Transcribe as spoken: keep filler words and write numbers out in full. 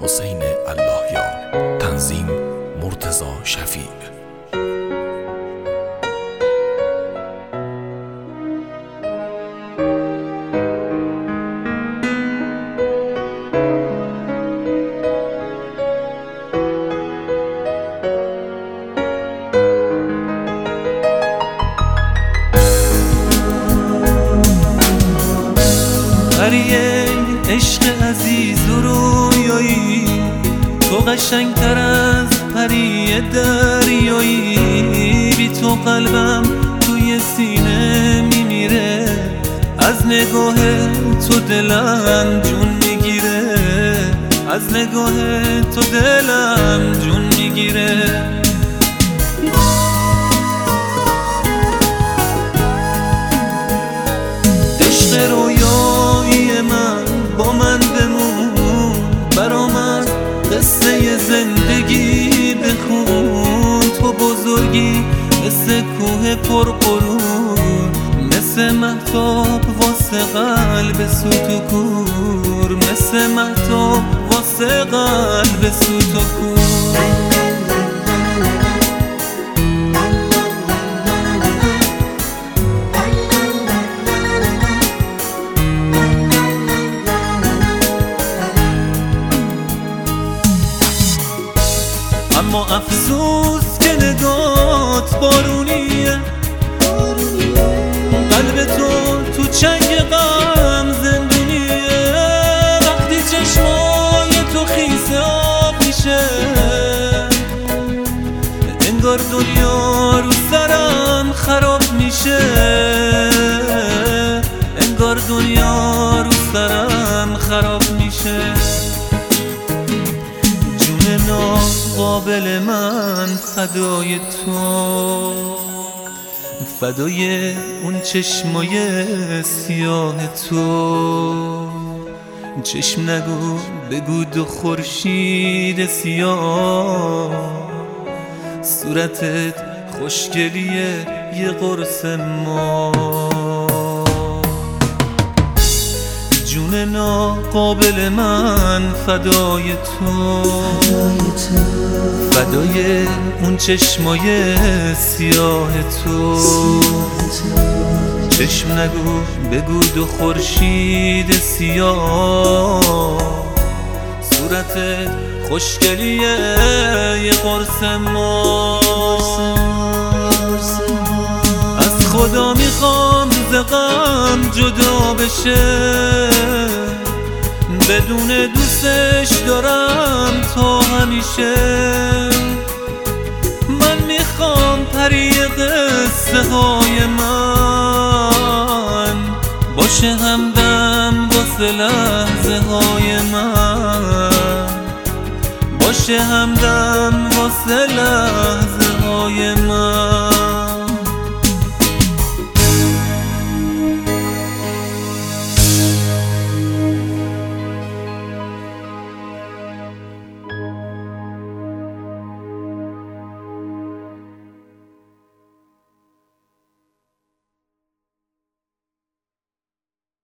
حسین اللهیار. تنظیم مرتضی شفیع. پریه عشق عزیز و رویایی، تو قشنگتر از پری دریایی. بی تو قلبم توی سینه میمیره، از نگاه تو دلم جون میگیره، از نگاه تو دلم جون میگیره. عشق رویایی من با من بمون، برام قصه زندگی بخون. تو بزرگی مثل کوه پرغرور، مثل مهتاب واسه قلب سوت و کور، مثل مهتاب واسه قلب سوت و کور. اما افسوس که نگات بارونیه، قلب تو تو چنگ غم زندونیه. وقتی چشمای تو خیس آب میشه، انگار دنیا رو سرم خراب میشه، انگار دنیا رو سرم خراب میشه. قابل من فدای تو، فدای اون چشمای سیاه تو. چشم نگو بگو دو خورشید سیاه، صورتت خوشگلیه یه قرص ما. جون ناقابل من فدای تو، فدای اون چشمای سیاه تو. چشم نگو بگو دو خورشید سیاه، صورتت خوشگلیه یه قرص ما. از خدا میخوام ز غم جدا بشه، بدون دوستش دارم تا همیشه. من میخوام پری قصه های من باشه همدم واسه لحظه های من، باشه همدم واسه لحظه های من.